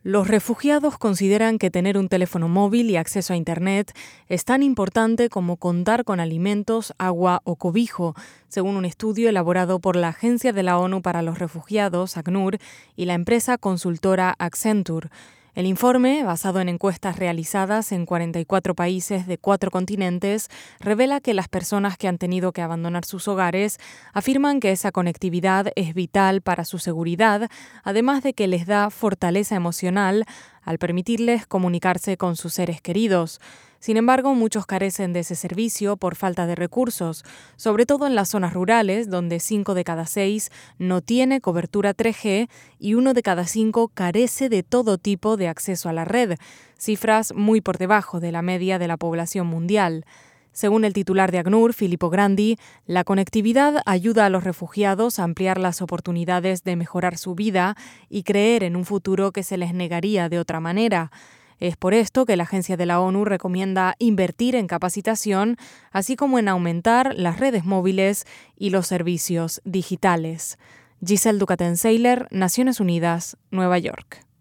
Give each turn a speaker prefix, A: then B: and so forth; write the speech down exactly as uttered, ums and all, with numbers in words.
A: Los refugiados consideran que tener un teléfono móvil y acceso a Internet es tan importante como contar con alimentos, agua o cobijo, según un estudio elaborado por la Agencia de la ONU para los Refugiados, ACNUR, y la empresa consultora Accenture. El informe, basado en encuestas realizadas en cuarenta y cuatro países de cuatro continentes, revela que las personas que han tenido que abandonar sus hogares afirman que esa conectividad es vital para su seguridad, además de que les da fortaleza emocional al permitirles comunicarse con sus seres queridos. Sin embargo, muchos carecen de ese servicio por falta de recursos, sobre todo en las zonas rurales, donde cinco de cada seis no tiene cobertura tres G y uno de cada cinco carece de todo tipo de acceso a la red, cifras muy por debajo de la media de la población mundial. Según el titular de ACNUR, Filippo Grandi, la conectividad ayuda a los refugiados a ampliar las oportunidades de mejorar su vida y creer en un futuro que se les negaría de otra manera. Es por esto que la Agencia de la ONU recomienda invertir en capacitación, así como en aumentar las redes móviles y los servicios digitales. Giselle Duquesne-Seiler, Naciones Unidas, Nueva York.